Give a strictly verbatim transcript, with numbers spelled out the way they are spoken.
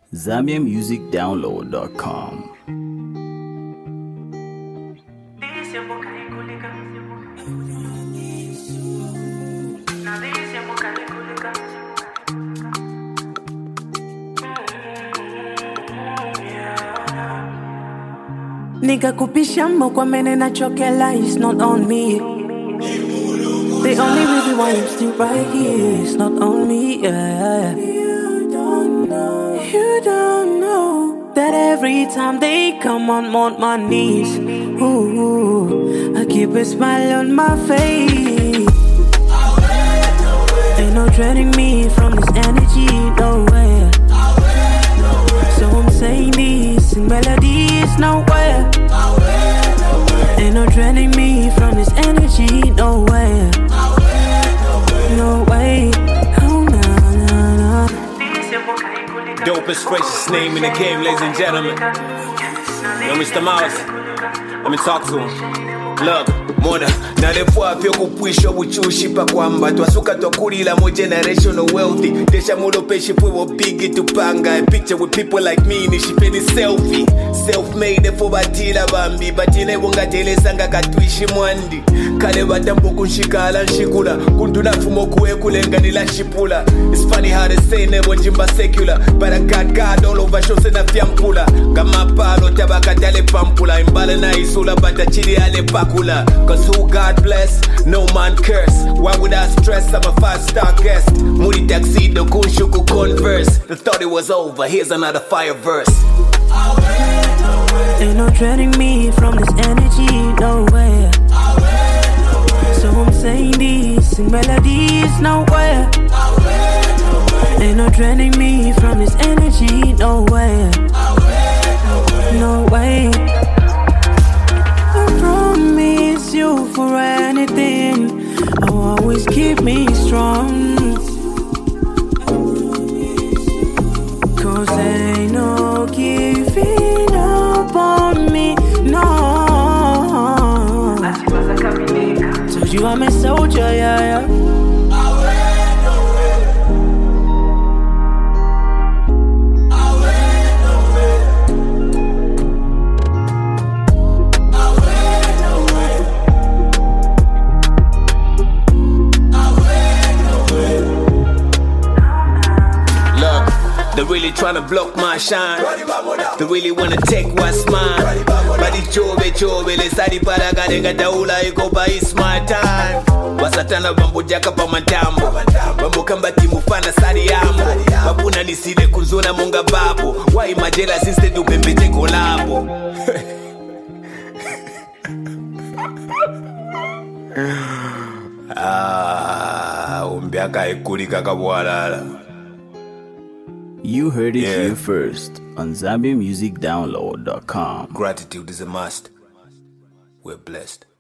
Zambia Music Download dot com. Nigga kupisha kwa mene na chokela, it's not on me. The only reason why I'm still right here is not on me, yeah. You don't know, you don't know that every time they come on, on my knees, ooh, I keep a smile on my face. Ain't no draining me from this energy, no way. So I'm saying this in melodies, nowhere. Ain't no draining me from this energy, no way. No way, oh nah, nah, nah. Dopest, freshest name in the game, ladies and gentlemen. Yo, Mister Mouse, let me talk to him. Look, mona, na defua fyo kupwisho uchushi pa kwamba twasuka twakulila mo generational wealthy. Desha mulo peshi fwe wo bigi tupanga. A picture with people like me nishipeni selfie. Self-made for batila bambi, batile wonga tele sanga katwishi mwandi. Kale batambo kunshika ala nshikula, kuntuna fumo kuwe kulenga nila shipula. It's funny how they say never njimba secular, but I got God all over show sena fiampula. Kama palo tabaka tale pampula, imbala na isula bata chili ale pakula. Cause who God bless, no man curse. Why would I stress, I'm a five-star guest. Moody tuxedo kunshuku converse. They thought it was over, here's another fire verse. Ain't no draining me from this energy, no way. So I'm saying this in melodies, no way. Ain't no draining me from this energy, no way. No way. I promise you for anything, I'll always keep me strong. Cause ain't no giving up on me, no. Told you I'm a soldier, yeah, yeah. They really tryna block my shine. They really wanna take what's mine. Badi chobe chobe le sadi para garenga daula ikopa, it's my time. Wasatana bambu jaka pa matambo, bambu kamba timu fana sadi ambo. Babuna nisile kuzona monga babo. Why majela since do pembete kolabo. Ah, umbiaka ikuli kakabwalala. You heard it Yeah. here first on Zambia Music Download dot com. Gratitude is a must. We're blessed.